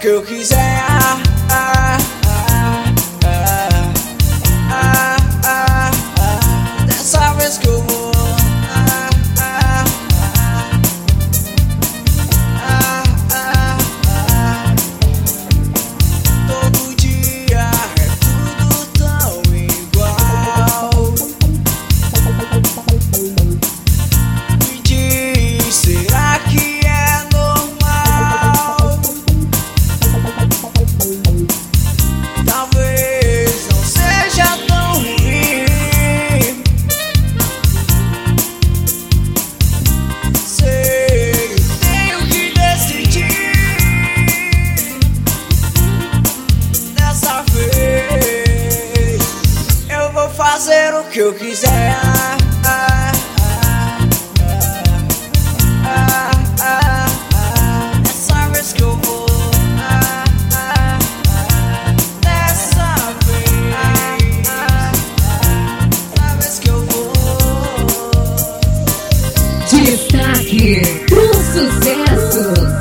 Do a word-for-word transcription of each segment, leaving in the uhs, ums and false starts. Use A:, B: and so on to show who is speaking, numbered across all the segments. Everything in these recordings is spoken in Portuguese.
A: que eu quiser. Ah, ah, ah, ah, ah, ah, ah. Dessa vez que eu vou. Ah, ah, ah, ah, ah. Todo dia é tudo tão igual. Me diz, será que é normal? Talvez não seja tão ruim. Sei, tenho que decidir. Dessa vez eu vou fazer o que eu quiser. Ah, ah, ah, ah, ah. Dessa vez que eu vou. Ah, ah, ah. Dessa vez. Ah, ah, dessa vez que eu vou.
B: Destaque pro sucesso.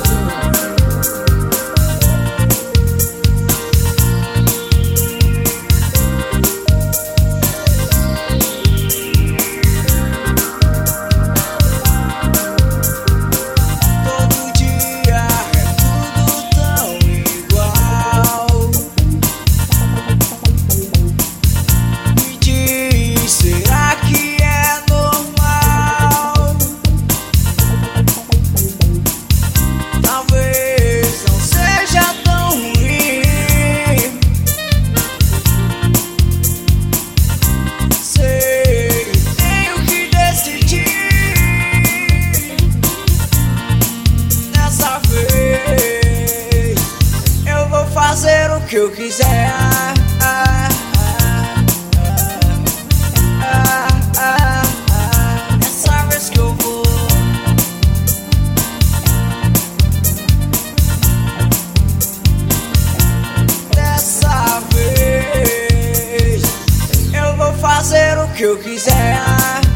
A: Todo dia é tudo tão igual. Me diz, será que é normal? Talvez não seja tão ruim. Sei, tenho que decidir. Dessa vez eu vou fazer o que eu quiser. Ah, ah, ah, ah, ah. Dessa vez que eu vou. Dessa vez eu vou fazer o que eu quiser. Ah,